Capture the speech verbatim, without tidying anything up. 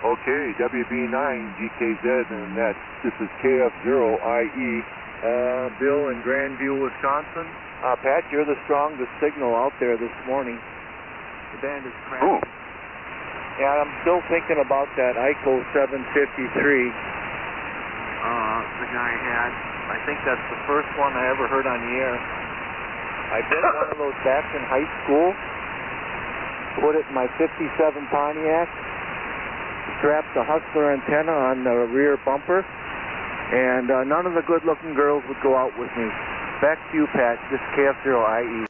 Okay, W B nine G K Z, and that this is K F zero I E. Uh, Bill in Grandview, Wisconsin. Uh, Pat, you're the strongest signal out there this morning. The band is Ooh. cracked. Yeah, I'm still thinking about that I C O seven fifty-three. Uh, the guy had. I think that's the first one I ever heard on the air. I built one of those back in high school, put it in my fifty-seven Pontiac, strapped the Hustler antenna on the rear bumper, and uh, none of the good-looking girls would go out with me. Back to you, Pat. This is K F zero I E.